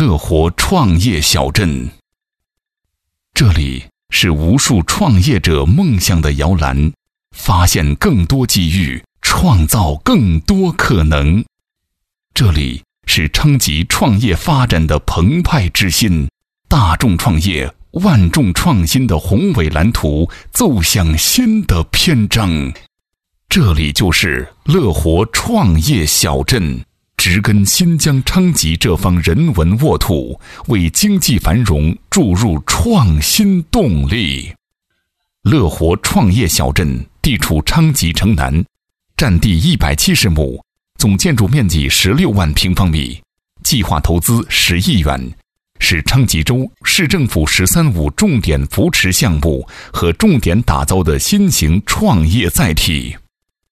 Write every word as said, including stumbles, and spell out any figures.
乐活创业小镇。这里是无数创业者梦想的摇篮，发现更多机遇，创造更多可能。这里是撑起创业发展的澎湃之心，大众创业、万众创新的宏伟蓝图奏响新的篇章。这里就是乐活创业小镇，植根新疆昌吉这方人文沃土，为经济繁荣注入创新动力。乐活创业小镇地处昌吉城南，占地一百七十亩，总建筑面积十六万平方米，计划投资十亿元，是昌吉州市政府“十三五”重点扶持项目和重点打造的新型创业载体。